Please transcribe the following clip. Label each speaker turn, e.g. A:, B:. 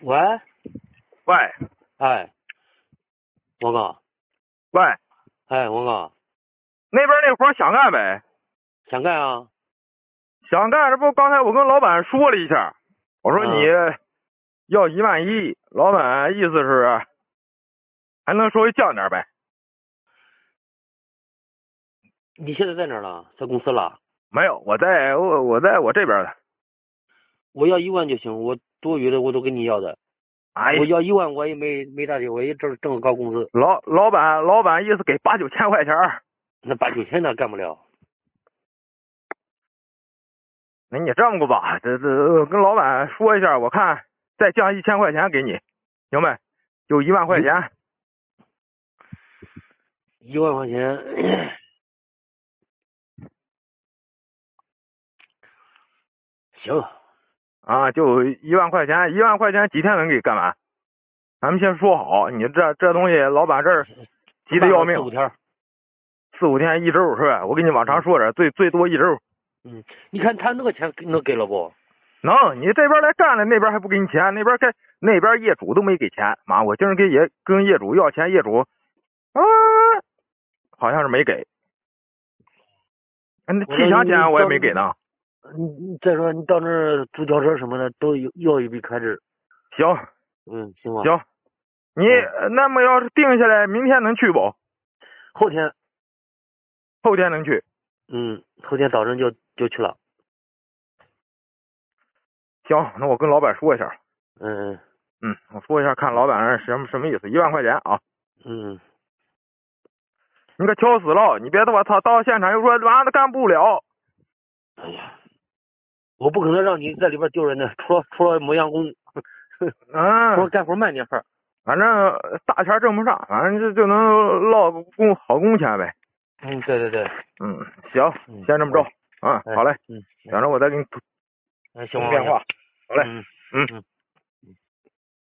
A: 喂，
B: 喂，
A: 哎，王哥，
B: 喂，
A: 哎，王哥，
B: 那边那活想干呗？
A: 想干啊？
B: 想干，这不刚才我跟老板说了一下，我说你要11000，老板意思是还能稍微降点呗。
A: 你现在在哪儿了？在公司了？
B: 没有，我在我这边的。
A: 我要1万就行，我多余的我都跟你要的。
B: 哎呀，
A: 我要1万，我也没大地，我也挣个高工资。
B: 老板意思给8、9千块钱。
A: 那8、9千那干不了。
B: 那你这么个吧，这跟老板说一下，我看再降1000块钱给你，行没？就1万块钱。
A: 1万块钱，行
B: 啊，就1万块钱，1万块钱几天能给干完？咱们先说好，你这东西，老板这儿急得要命。
A: 4、5天。
B: 4、5天，1周是吧？我跟你往常说着，最多1周。
A: 你看他那个钱能给了不？
B: 能，你这边来干了，那边还不给你钱，那边业主都没给钱。妈，我今儿跟业主要钱，业主好像是没给。那气墙钱我也没给呢。
A: 你再说你到那儿租轿车什么的都要一笔开支。
B: 行，
A: 行吧。
B: 行，你那么要是定下来，明天能去不？
A: 后天
B: 能去。
A: 后天早晨就去了。
B: 行，那我跟老板说一下。我说一下，看老板什么意思？1万块钱啊。你可挑死了，你别我操到现场又说完了干不了。
A: 哎呀，我不可能让你在里边丢人的，除了磨洋工，除了干活慢点份，
B: 反正大钱挣不上，反正就能捞个好工钱呗。
A: 对。
B: 行，先这么着。好嘞。等着我再给你
A: 行
B: 通电话。好嘞。